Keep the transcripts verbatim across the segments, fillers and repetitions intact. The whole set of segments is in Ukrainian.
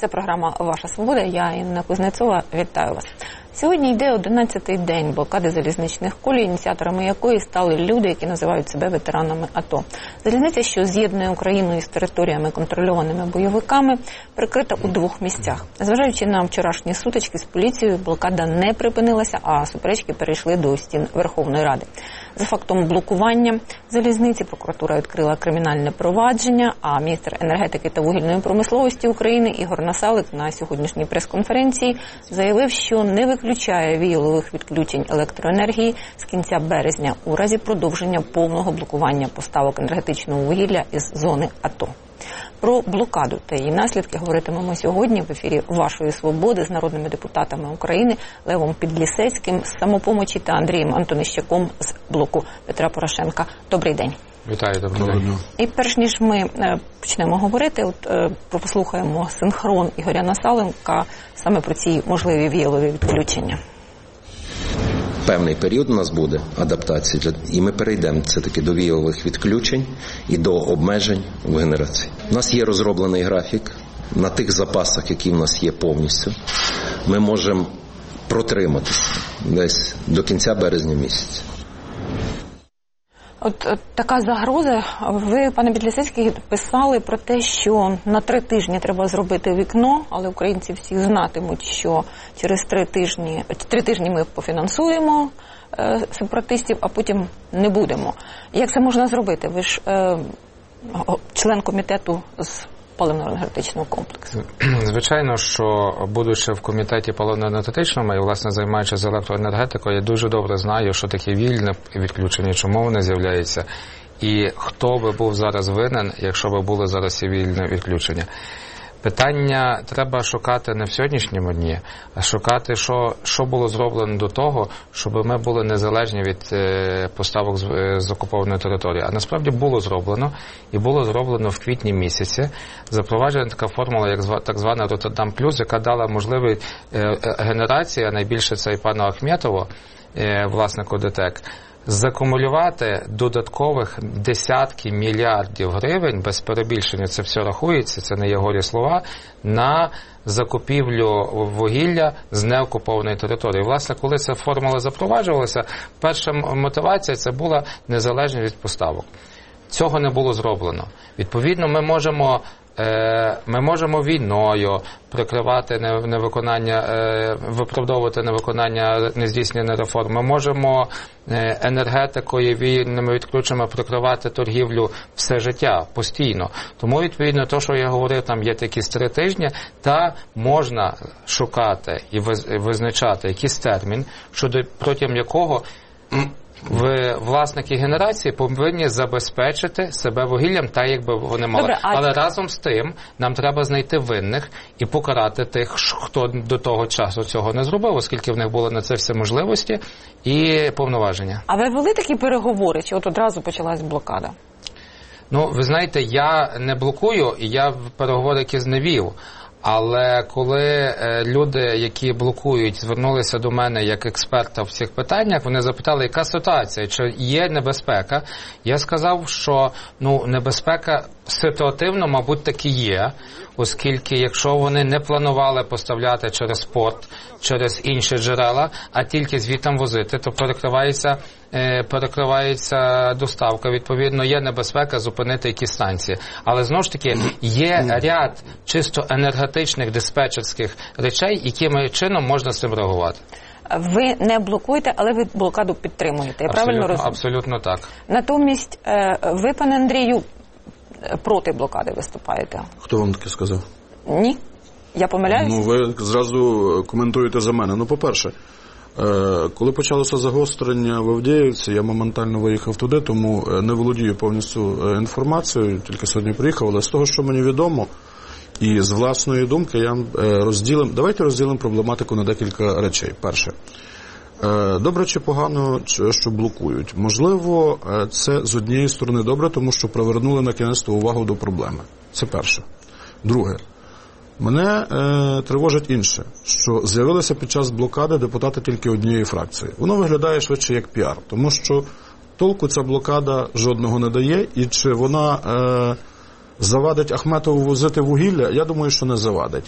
Це програма «Ваша свобода». Я, Інна Кузнецова, вітаю вас. Сьогодні йде одинадцятий день блокади залізничних колій, ініціаторами якої стали люди, які називають себе ветеранами АТО. Залізниця, що з'єднує Україну із територіями, контрольованими бойовиками, прикрита у двох місцях. Зважаючи на вчорашні сутички з поліцією, блокада не припинилася, а суперечки перейшли до стін Верховної Ради. За фактом блокування залізниці прокуратура відкрила кримінальне провадження, а міністр енергетики та вугільної промисловості України Ігор Насалик на сьогоднішній прес-конференції заявив, що не виключає віялових відключень електроенергії з кінця березня у разі продовження повного блокування поставок енергетичного вугілля із зони АТО. Про блокаду та її наслідки говоритимемо сьогодні в ефірі «Вашої свободи» з народними депутатами України Левом Підлісецьким з «Самопомочі» та Андрієм Антонищаком з блоку Петра Порошенка. Добрий день. Вітаю, добрий день. І перш ніж ми почнемо говорити, от е, послухаємо синхрон Ігоря Насаленка саме про ці можливі віялові відключення. Певний період у нас буде адаптації, і ми перейдемо все-таки до віялових відключень і до обмежень в генерації. У нас є розроблений графік на тих запасах, які в нас є повністю. Ми можемо протриматися десь до кінця березня місяця. От, от така загроза. Ви, пане Підлісецький, писали про те, що на три тижні треба зробити вікно, але українці всі знатимуть, що через три тижні, три тижні ми пофінансуємо е, сепаратистів, а потім не будемо. Як це можна зробити? Ви ж е, член комітету з паливно-енергетичного комплексу. Звичайно, що будучи в комітеті паливно-енергетичному і, власне, займаючись електроенергетикою, я дуже добре знаю, що таке вільне відключення, чому воно з'являється, і хто би був зараз винен, якщо би було зараз і вільне відключення. Питання треба шукати не в сьогоднішньому дні, а шукати, що, що було зроблено до того, щоб ми були незалежні від е, поставок з, е, з окупованої території. А насправді було зроблено, і було зроблено в квітні місяці. Запроваджена така формула, як так звана Роттердам плюс, яка дала можливість е, генерації, а найбільше це і пану Ахметову, е, власнику ДТЕК, закумулювати додаткових десятки мільярдів гривень, без перебільшення це все рахується, це не є голі слова, на закупівлю вугілля з неокупованої території. Власне, коли ця формула запроваджувалася, перша мотивація це була незалежність від поставок. Цього не було зроблено. Відповідно, ми можемо Ми можемо війною прикривати невиконання, виправдовувати невиконання нездійснення реформ. Ми можемо енергетикою, вільними відключеннями прикривати торгівлю все життя, постійно. Тому, відповідно, те, що я говорив, там є такі три тижні, та можна шукати і визначати якийсь термін, щодо протягом якого ви, власники генерації, повинні забезпечити себе вугіллям так, якби вони мали. Добре, а... Але разом з тим нам треба знайти винних і покарати тих, хто до того часу цього не зробив, оскільки в них були на це всі можливості і повноваження. А ви вели такі переговори, чи от одразу почалась блокада? Ну, ви знаєте, я не блокую, і я переговори якісь не вів. Але коли е, люди, які блокують, звернулися до мене як експерта в цих питаннях, вони запитали, яка ситуація, чи є небезпека. Я сказав, що ну, небезпека ситуативно, мабуть, таки є, оскільки якщо вони не планували поставляти через порт, через інші джерела, а тільки звідти возити, то перекривається, е, перекривається доставка. Відповідно, є небезпека зупинити якісь станції. Але, знову ж таки, є ряд чисто енергетичних диспетчерських речей, якими чином можна з цим реагувати. Ви не блокуєте, але ви блокаду підтримуєте. Я правильно розумію? Абсолютно так. Натомість, ви, пане Андрію, проти блокади виступаєте. Хто вам таке сказав? Ні. Я помиляюсь? Ну, ви зразу коментуєте за мене. Ну, по-перше, коли почалося загострення в Авдіївці, я моментально виїхав туди, тому не володію повністю інформацією, тільки сьогодні приїхав, але з того, що мені відомо, і з власної думки, я розділим, давайте розділимо проблематику на декілька речей. Перше. Добре чи погано, що блокують? Можливо, це з однієї сторони добре, тому що привернули на кінець увагу до проблеми. Це перше. Друге. Мене е, тривожить інше, що з'явилися під час блокади депутати тільки однієї фракції. Воно виглядає швидше як піар, тому що толку ця блокада жодного не дає, і чи вона е, завадить Ахметову возити вугілля, я думаю, що не завадить.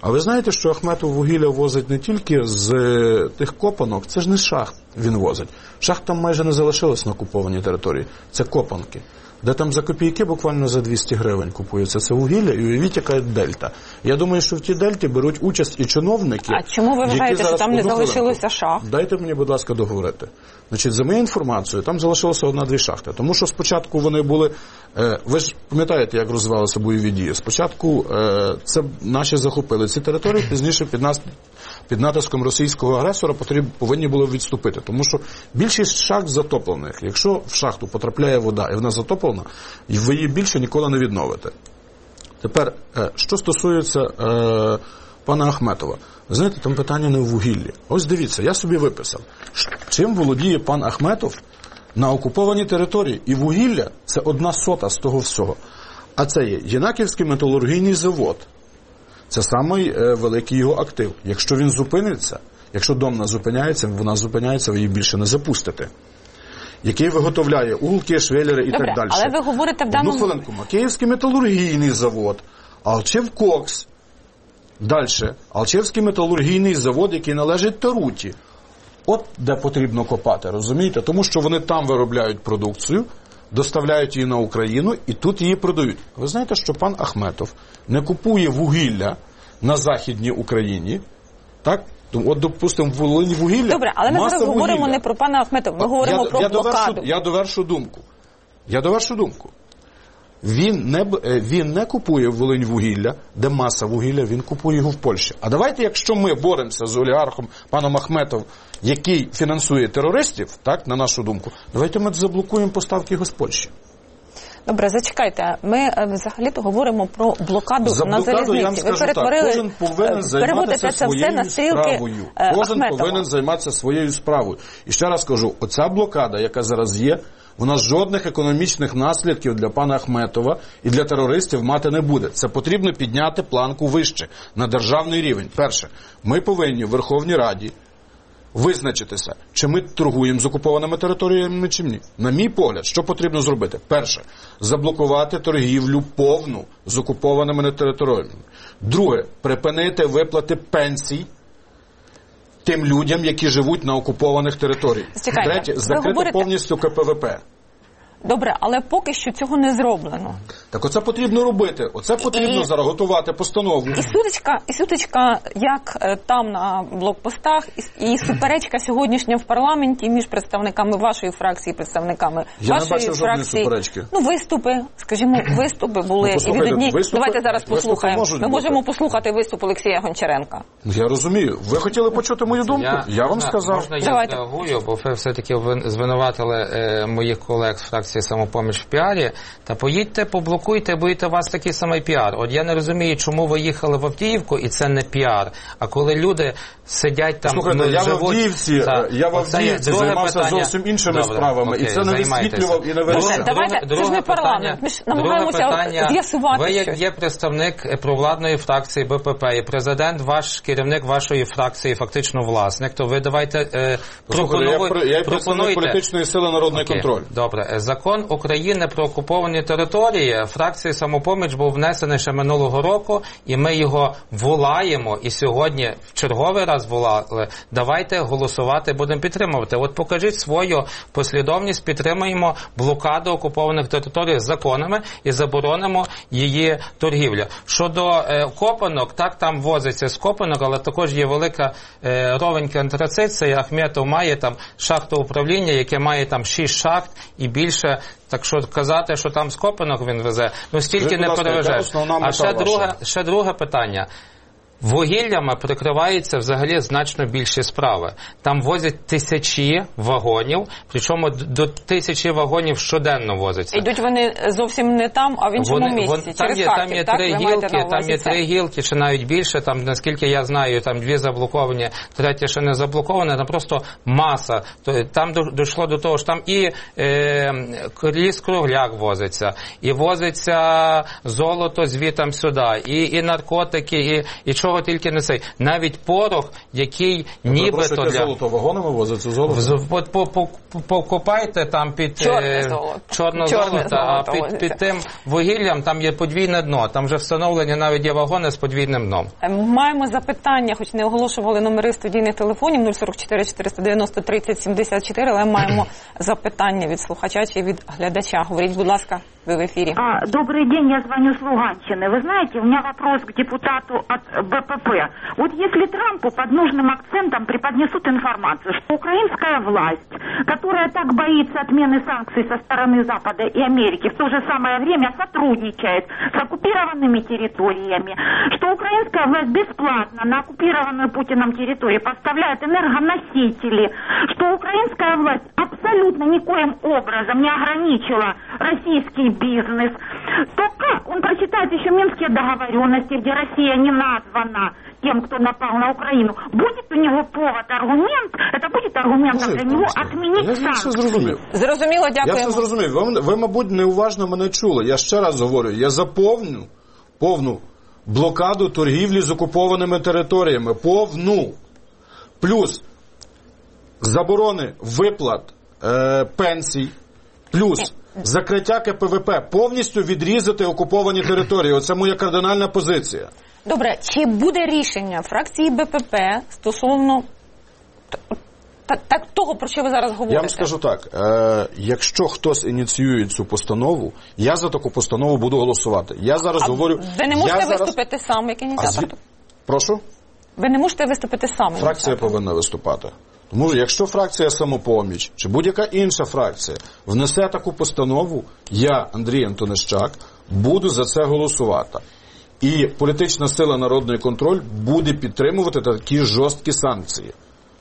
А ви знаєте, що Ахметов вугілля возить не тільки з тих копанок, це ж не з шахт він возить. Шахт там майже не залишилось на окупованій території. Це копанки. Де там за копійки буквально за двісті гривень купується це вугілля, і уявіть, яка дельта. Я думаю, що в тій дельті беруть участь і чиновники. А чому ви вважаєте, що там не залишилося шахт? Дайте мені, будь ласка, договорити. Значить, за моєю інформацією, там залишилося одна-дві шахти. Тому що спочатку вони були, е, ви ж пам'ятаєте, як розвивалися бойові дії. Спочатку е, це наші захопили ці території, пізніше під нас під натиском російського агресора повинні були відступити. Тому що більшість шахт затоплених. Якщо в шахту потрапляє вода і вона затоплена, ви її більше ніколи не відновите. Тепер, що стосується е, пана Ахметова. Ви знаєте, там питання не в вугіллі. Ось дивіться, я собі виписав. Чим володіє пан Ахметов на окупованій території? І вугілля – це одна сота з того всього. А це є Єнаківський металургійний завод. Це самий е, великий його актив. Якщо він зупиниться, якщо Домна зупиняється, вона зупиняється, ви її більше не запустите. Який виготовляє угілки, швелери і Добре, так далі. Але ви говорите в даному... Одну хвилинку. Макіївський металургійний завод, Алчевкокс. Далі. Алчевський металургійний завод, який належить Таруті. От де потрібно копати, розумієте? Тому що вони там виробляють продукцію, доставляють її на Україну і тут її продають. Ви знаєте, що пан Ахметов не купує вугілля на Західній Україні, так? От, допустимо, в Волині вугілля. Добре, але ми зараз вугілля. говоримо не про пана Ахметова, ми говоримо я, про я блокаду. Довершу, я довершу думку. Я довершу думку. Він не, він не купує в Волинь вугілля, де маса вугілля, він купує його в Польщі. А давайте, якщо ми боремося з олігархом паном Ахметов, який фінансує терористів, так, на нашу думку, давайте ми заблокуємо поставки його з Польщі. Добре, зачекайте. Ми взагалі-то говоримо про блокаду За на блокаду, залізниці. я вам скажу Ви перетворили, так, кожен повинен займатися це все на своєю стрілки справою. Кожен Ахметова. повинен займатися своєю справою. І ще раз кажу, оця блокада, яка зараз є, вона жодних економічних наслідків для пана Ахметова і для терористів мати не буде. Це потрібно підняти планку вище, на державний рівень. Перше, ми повинні в Верховній Раді визначитися, чи ми торгуємо з окупованими територіями, чи ні. На мій погляд, що потрібно зробити? Перше, заблокувати торгівлю повну з окупованими територіями. Друге, припинити виплати пенсій тим людям, які живуть на окупованих територіях. Чекайте, третє, закрити говорите... повністю ка пе ве пе. Добре, але поки що цього не зроблено. Так оце потрібно робити. Оце потрібно і... зараз готувати постанову. І сутичка, і сутичка як е, там на блокпостах, і, і суперечка сьогоднішня в парламенті між представниками вашої фракції, представниками Я вашої не бачив жодної фракції. суперечки. Ну, відступи, скажімо, виступи були. Ну, і від одні... виступи, Давайте зараз послухаємо. Ми бути. можемо послухати виступ Олексія Гончаренка. Я розумію. Ви хотіли почути мою думку? Я, я вам можна, сказав. Можна я Давайте. зреагую, бо ви все-таки звинуватили е, моїх колег з фракції «Самопоміч» в піарі. Та поїдьте, поблокуйте, будете у вас такий самий піар. От я не розумію, чому ви їхали в Авдіївку, і це не піар. А коли люди сидять там, слухайте, ну, я живуть... в Авдіївці, та, я в Авдіївці займався питання... зовсім іншими Добре, справами, окей, і це не висвітлював і не Друге, вирішив. давайте, це ж не парламент, ми ж намагаємося з'ясувати Ви щось. як є представник провладної фракції Бе Пе Пе, і президент, ваш керівник вашої фракції, фактично власник, то ви давайте е, пропонуйте. Я, я є представник політичної сили «Народний Окей, контроль». Добре. Закон України про окуповані території фракції «Самопоміч» був внесений ще минулого року, і ми його волаємо, і сьогодні в черговий раз волали. Давайте голосувати, будемо підтримувати. От покажіть свою послідовність, підтримуємо блокаду окупованих територій законами і заборонимо її торгівлю. Щодо е, копанок, так, там возиться з копанок, але також є велика е, ровенька антрацит, це Ахметов має там шахту управління, яке має там шість шахт і більше. Так що казати, що там з копанок він везе, ну стільки не перевезеш. А ще друге, ще друге питання. Вугіллями прикриваються взагалі значно більші справи. Там возять тисячі вагонів, причому до тисячі вагонів щоденно возиться. Йдуть вони зовсім не там, а в іншому Вони, місці, вон, через там є, Харків, там є так? три Ви гілки, маєте на там є це? три гілки, чи навіть більше, там, наскільки я знаю, там дві заблоковані, третя ще не заблокована, там просто маса. Там дійшло до того, що там і е, ліс-кругляк возиться, і возиться золото звітам сюди, і, і наркотики, і, і чого чого тільки не цей. Навіть порох, який нібито для... золото вагонами возить, це золото? Покопайте там під чорне золото, чорне золото, а під, під тим вугіллям там є подвійне дно. Там вже встановлені навіть є вагони з подвійним дном. Маємо запитання, хоч не оголошували номери студійних телефонів нуль сорок чотири чотириста дев'яносто тридцять сімдесят чотири, але маємо запитання від слухача чи від глядача. Говоріть, будь ласка, ви в ефірі. А, добрый день, я звоню с Луганщины. Вы знаете, у меня вопрос к депутату от БПП. Вот если Трампу под нужным акцентом преподнесут информацию, что украинская власть, которая так боится отмены санкций со стороны Запада и Америки, в то же самое время сотрудничает с оккупированными территориями, что украинская власть бесплатно на оккупированную Путиным территорию поставляет энергоносители, что украинская власть абсолютно никоим образом не ограничила российский бизнес, то как? Он прочитает еще Минские договоренности, где Россия не названа тем, кто напал на Украину. Будет у него повод, аргумент, это будет аргументом для него отменить санкции. Зрозумів. Зрозуміло, дякуємо. Я все зрозумів. Ви, ви, мабуть, неуважно мене чули. Я ще раз говорю, я за повну, повну блокаду торгівлі з окупованими територіями. Повну. Плюс заборони виплат е, пенсій, плюс закриття ке пе ве пе, повністю відрізати окуповані території. Оце моя кардинальна позиція. Добре, чи буде рішення фракції Бе Пе Пе стосовно та, та, того, про що ви зараз говорите? Я вам скажу так, е, якщо хтось ініціює цю постанову, я за таку постанову буду голосувати. Я зараз а говорю... Ви не можете зараз... виступити сам, як ініціатор? Зві... Прошу? Ви не можете виступити сам. Фракція повинна виступати. Тому що якщо фракція «Самопоміч» чи будь-яка інша фракція внесе таку постанову, я, Андрій Антонищак, буду за це голосувати. І політична сила «Народний контроль» буде підтримувати такі жорсткі санкції.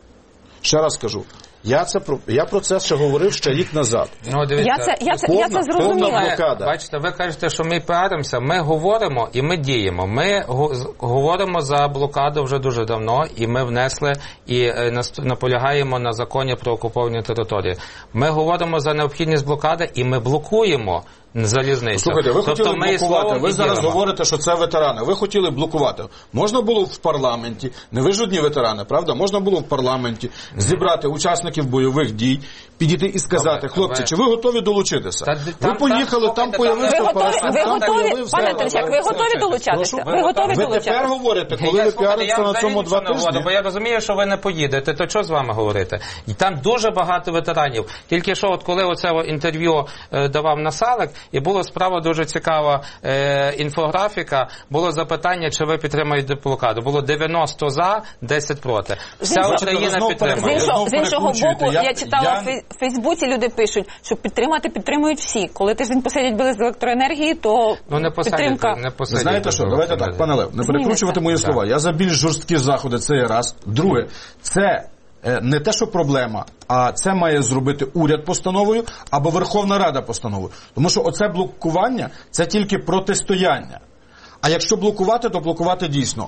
Ще раз кажу, я, це, я про це ще говорив ще рік назад. Ну, дивіться, я, це, я, це, повна, я це зрозуміла. блокада. Бачите, ви кажете, що ми піаримося, ми говоримо і ми діємо. Ми го, говоримо за блокаду вже дуже давно, і ми внесли і е, наполягаємо на законі про окуповані території. Ми говоримо за необхідність блокади, і ми блокуємо залізницю. Слухайте, ви тобто, хотіли блокувати, ви зараз ділимо. говорите, що це ветерани. Ви хотіли блокувати. Можна було в парламенті, не ви ж одні ветерани, правда? Можна було в парламенті зібрати учасників бойових дій, підійти і сказати, добре, хлопці, ви... чи ви готові долучитися? Та, там, ви поїхали, там, там появився парашут. Ви готові, пане Терещак, ви готові долучатися? Ви, ви готові ви долучатися? тепер говорите, коли я, ви піаритеся на цьому два тижні? Говорю, бо я розумію, що ви не поїдете, то що з вами говорити? І там дуже багато ветеранів. Тільки що, от коли оце інтерв'ю е, давав Насалик, і було справа дуже цікава е, інфографіка, було запитання, чи ви підтримуєте блокаду. Було дев'яносто за, десять проти. Вся Україна підтримує. З іншого, з іншого боку, я, я читала я... в Фейсбуці, люди пишуть, що підтримати підтримують всі. Коли тиждень посидять без електроенергії, то ну, не посадять, підтримка... Не посадять, знаєте що, давайте так, пане Лев, не перекручувати мої так. слова. Я за більш жорсткі заходи, це є раз. Друге, це не те, що проблема, а це має зробити уряд постановою або Верховна Рада постановою. Тому що оце блокування – це тільки протистояння. А якщо блокувати, то блокувати дійсно.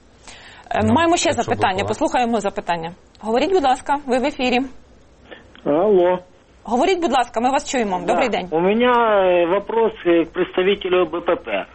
Ну, маємо ще запитання, блокувати. Послухаємо запитання. Говоріть, будь ласка, ви в ефірі. Алло. Говоріть, будь ласка, ми вас чуємо. Да. Добрий день. У мене вопрос к представителю Бе Пе Пе.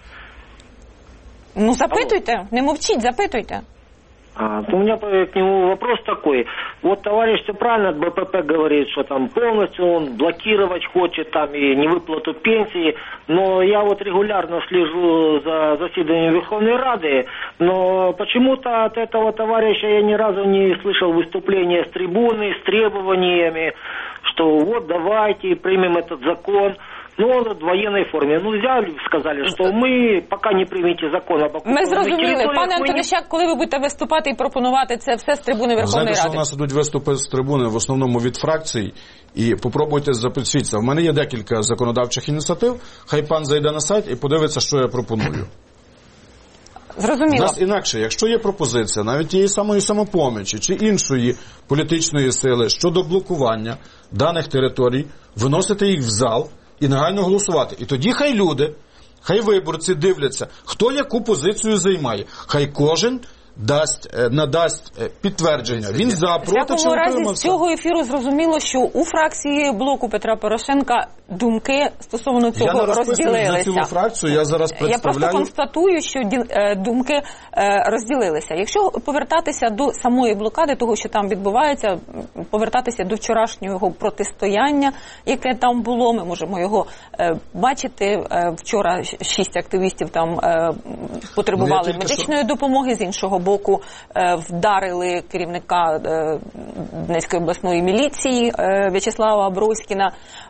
Ну, запитуйте, Алло. Не мовчіть, запитуйте. А, у меня к нему вопрос такой. Вот товарищ все правильно от Бе Пе Пе говорит, что там полностью он блокировать хочет там и невыплату пенсии. Но я вот регулярно слежу за заседанием Верховной Рады, но почему-то от этого товарища я ни разу не слышал выступления с трибуны, с требованиями, что вот давайте примем этот закон. Ну, он в воєнній формі. Ну, взяли, сказали, що ми, поки не приймете закон об окупованій Ми зрозуміли. Пане не... Антонищак, коли ви будете виступати і пропонувати це все з трибуни Верховної Знаєте, Ради? що у нас ідуть виступи з трибуни, в основному від фракцій, і попробуйте записатися. В мене є декілька законодавчих ініціатив, хай пан зайде на сайт і подивиться, що я пропоную. Зрозуміло. У нас інакше, якщо є пропозиція навіть тієї самої «Самопомічі» чи іншої політичної сили щодо блокування даних територій, виносити їх в зал і негайно голосувати. І тоді хай люди, хай виборці дивляться, хто яку позицію займає. Хай кожен дасть, надасть підтвердження. Він за, проти чи в разі утримався. з цього ефіру зрозуміло, що у фракції блоку Петра Порошенка думки стосовно цього розділилися. Я не розписую за цілу розділилися. фракцію, я зараз представляю... Я просто констатую, що думки розділилися. Якщо повертатися до самої блокади, того, що там відбувається, повертатися до вчорашнього протистояння, яке там було, ми можемо його бачити. Вчора шість активістів там потребували ну, медичної що... допомоги, з іншого боку вдарили керівника Донецької обласної міліції В'ячеслава Аброськіна.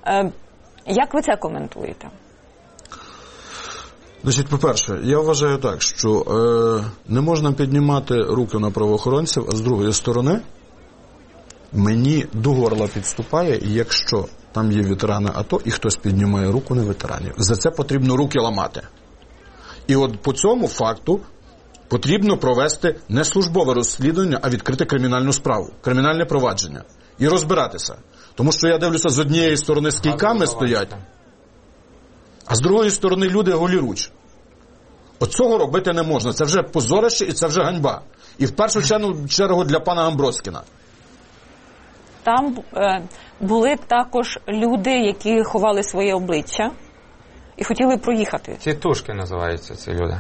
Як ви це коментуєте? Значить, по-перше, я вважаю так, що е, не можна піднімати руки на правоохоронців, а з другої сторони мені до горла підступає, якщо там є ветерани АТО і хтось піднімає руку на ветеранів. За це потрібно руки ламати. І от по цьому факту потрібно провести не службове розслідування, а відкрити кримінальну справу, кримінальне провадження. І розбиратися. Тому що я дивлюся, з однієї сторони з кійками стоять, а з другої сторони люди голіруч. От цього робити не можна. Це вже позорище і це вже ганьба. І в першу чергу для пана Аброськіна. Там е, були також люди, які ховали своє обличчя і хотіли проїхати. Тітушки називаються ці люди.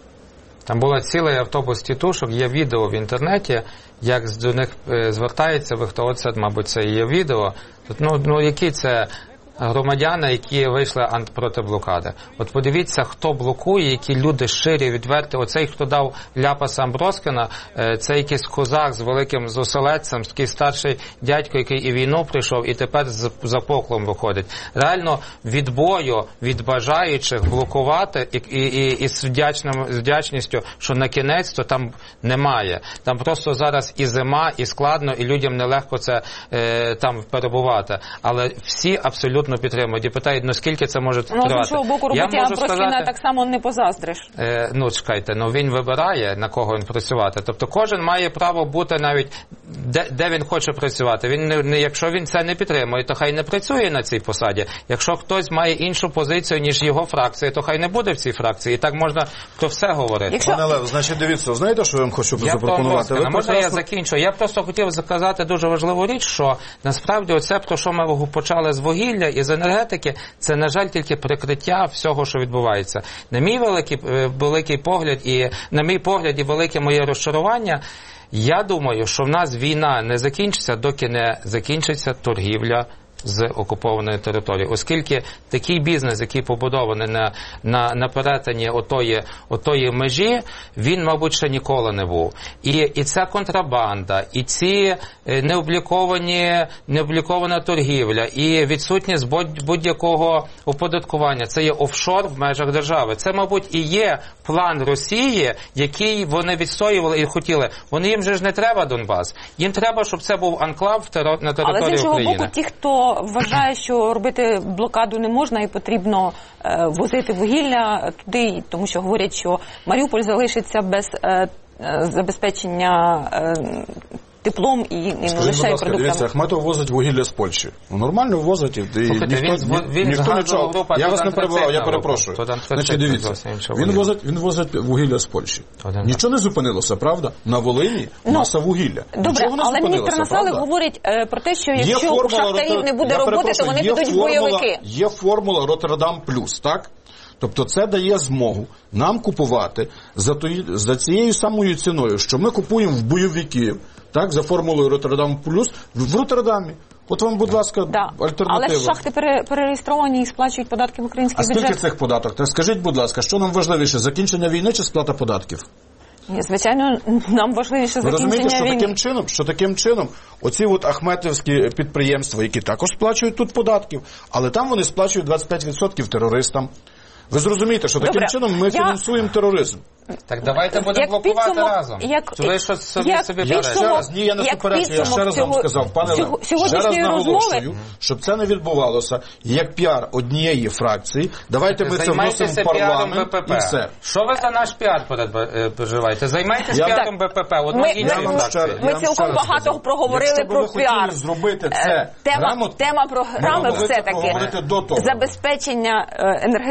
Там був цілий автобус тітушок, є відео в інтернеті, як до них звертається, ви хто оце, мабуть, це є відео. Ну, ну які це громадяни, які вийшли проти блокади. От подивіться, хто блокує, які люди щирі, відверті. Оцей, хто дав ляпаса Аброськіна, це якийсь козак з великим зоселедцем, такий старший дядько, який і війну прийшов, і тепер за поклом виходить. Реально відбою від бажаючих блокувати і, і, і, і з, вдячним, з вдячністю, що на кінець то там немає. Там просто зараз і зима, і складно, і людям нелегко це е, там перебувати. Але всі абсолютно підтримують і питають, ну скільки це може тривати. Ну, з іншого боку, роботі Аброськіна так само не позаздриш. Е, ну, чекайте, ну він вибирає, на кого він працювати. Тобто кожен має право бути навіть, де, де він хоче працювати. Він не, не, якщо він це не підтримує, то хай не працює на цій посаді. Якщо хтось має іншу позицію, ніж його фракція, то хай не буде в цій фракції. І так можна про все говорити. Якщо... Пане Лев, значить, дивіться, знаєте, що я вам хочу я запропонувати? Ви можна прекрасно... я закінчу? Я просто хотів сказати дуже важливу річ, що насправді оце, про що ми почали з вугілля і з енергетики, це, на жаль, тільки прикриття всього, що відбувається. На мій великий, великий погляд і, на мій погляд, і велике моє розчарування, я думаю, що в нас війна не закінчиться, доки не закінчиться торгівля з окупованої території. Оскільки такий бізнес, який побудований на, на, на перетині отої, отої межі, він, мабуть, ще ніколи не був. І, і ця контрабанда, і ці необліковані, необлікована торгівля, і відсутність будь-якого оподаткування, це є офшор в межах держави. Це, мабуть, і є план Росії, який вони відстоювали і хотіли. Вони їм же ж не треба Донбас. Їм треба, щоб це був анклав на території України. Але з іншого боку, ті, хто вважає, що робити блокаду не можна і потрібно е, возити вугілля туди, тому що говорять, що Маріуполь залишиться без е, забезпечення е, теплом і, і не лише продуктами. Дивіться, Ахметов возить вугілля з Польщі. Ну, нормально возить. І Слухайте, ніхто, він, він ніхто нічого. Група, я вас не перебував, я перепрошую. Значить, дивіться, він возить, він возить вугілля з Польщі. Нічого не зупинилося, правда? На Волині маса ну, вугілля. Добре, але міністр Насалик говорить е, про те, що якщо у шахтарів не буде роботи, то вони підуть в бойовики. Є формула Роттердам плюс, так? Тобто це дає змогу нам купувати за, тої, за цією самою ціною, що ми купуємо в бойовиків, так, за формулою Роттердам плюс в Роттердамі. От вам, будь ласка, да. альтернатива. Але ж шахти пере, перереєстровані і сплачують податки в український бюджет. А бюджет. скільки цих податок? Скажіть, будь ласка, що нам важливіше, закінчення війни чи сплата податків? Ні, звичайно, нам важливіше закінчення війни. Ви розумієте, що таким чином, що таким чином оці от ахметівські підприємства, які також сплачують тут податків, але там вони сплачують двадцять п'ять відсотків терористам. Ви зрозумієте, що таким Добре, чином ми я... фінансуємо тероризм. Так давайте будемо блокувати підсумок, разом. Як, ви що собі, як собі я ще раз, ні, я не суперечу, я ще раз вам сказав, пане Лев, ще раз наголошую, розмови... щоб це не відбувалося як піар однієї фракції. Давайте ми це вносимо в парламент і все. Що ви за наш піар переживаєте? Займайтесь я... піаром БПП, одної іншої фракції. Ми цілком багато проговорили про піар. Зробити це тема, тема програми все-таки забезпечення енергетичне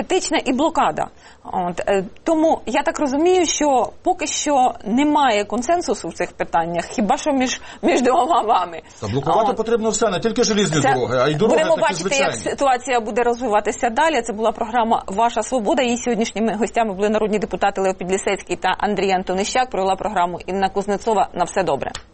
і блокада. От, е, тому я так розумію, що поки що немає консенсусу в цих питаннях, хіба що між, між двома вами. Та блокувати От. потрібно все, не тільки желізні Це дороги, а й дороги будемо такі бачити, звичайні. як ситуація буде розвиватися далі. Це була програма «Ваша свобода». Її сьогоднішніми гостями були народні депутати Лео Підлісецький та Андрій Антонищак. Провела програму Інна Кузнецова. На все добре.